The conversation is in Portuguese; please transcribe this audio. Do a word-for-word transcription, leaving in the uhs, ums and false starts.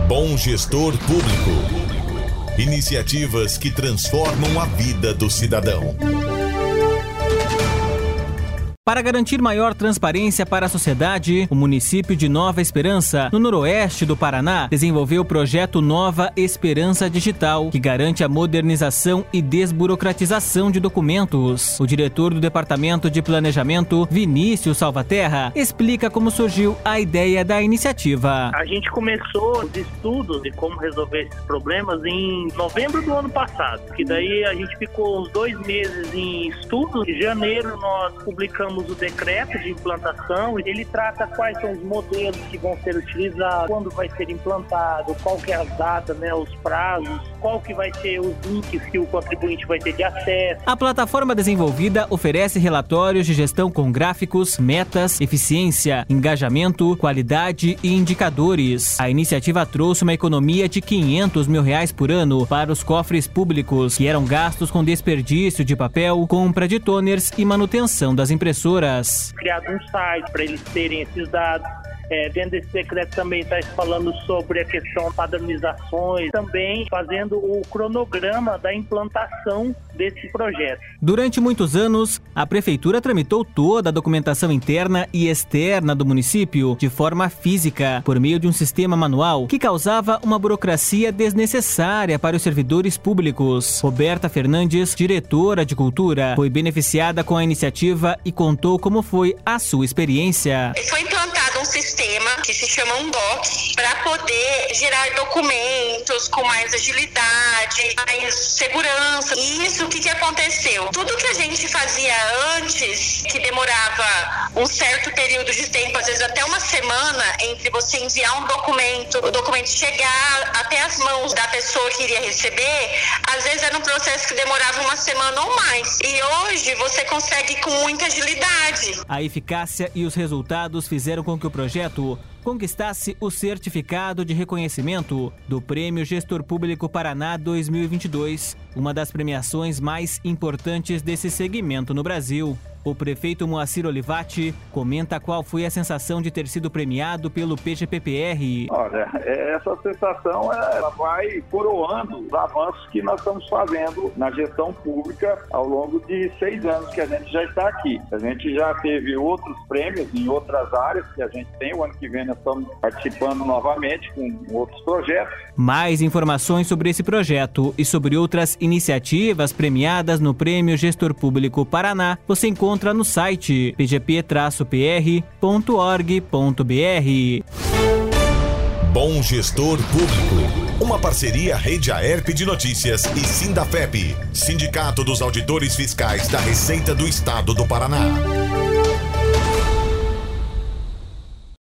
Bom Gestor Público. Iniciativas que transformam a vida do cidadão. Para garantir maior transparência para a sociedade, o município de Nova Esperança, no noroeste do Paraná, desenvolveu o projeto Nova Esperança Digital, que garante a modernização e desburocratização de documentos. O diretor do Departamento de Planejamento, Vinícius Salvaterra, explica como surgiu a ideia da iniciativa. A gente começou os estudos de como resolver esses problemas em novembro do ano passado, que daí a gente ficou uns dois meses em estudos. Em janeiro nós publicamos o decreto de implantação. Ele trata quais são os modelos que vão ser utilizados, quando vai ser implantado, qual que é a data, né, os prazos, qual que vai ser os links que o contribuinte vai ter de acesso. A plataforma desenvolvida oferece relatórios de gestão com gráficos, metas, eficiência, engajamento, qualidade e indicadores. A iniciativa trouxe uma economia de quinhentos mil reais por ano para os cofres públicos, que eram gastos com desperdício de papel, compra de toners e manutenção das impressoras. Criado um site para eles terem esses dados. É, dentro desse decreto também está falando sobre a questão de padronizações, também fazendo o cronograma da implantação desse projeto. Durante muitos anos, a Prefeitura tramitou toda a documentação interna e externa do município de forma física, por meio de um sistema manual que causava uma burocracia desnecessária para os servidores públicos. Roberta Fernandes, diretora de Cultura, foi beneficiada com a iniciativa e contou como foi a sua experiência. Foi implantado um sistema que se chama um D O C para poder gerar documentos com mais agilidade, mais segurança. E isso, o que, que aconteceu? Tudo que a gente fazia antes, que demorava um certo período de tempo, às vezes até uma semana, entre você enviar um documento, o documento chegar até as mãos da pessoa que iria receber, às vezes era um processo que demorava uma semana ou mais. E hoje você consegue com muita agilidade. A eficácia e os resultados fizeram com que o projeto conquistasse o certificado de reconhecimento do Prêmio Gestor Público Paraná dois mil e vinte e dois, uma das premiações mais importantes desse segmento no Brasil. O prefeito Moacir Olivati comenta qual foi a sensação de ter sido premiado pelo P G P P R. Olha, essa sensação ela vai coroando os avanços que nós estamos fazendo na gestão pública ao longo de seis anos que a gente já está aqui. A gente já teve outros prêmios em outras áreas que a gente tem. O ano que vem nós estamos participando novamente com outros projetos. Mais informações sobre esse projeto e sobre outras iniciativas premiadas no Prêmio Gestor Público Paraná você encontra no site p g p p r ponto org ponto b r. Bom Gestor Público. Uma parceria Rede Aerp de Notícias e Sindafep, Sindicato dos Auditores Fiscais da Receita do Estado do Paraná.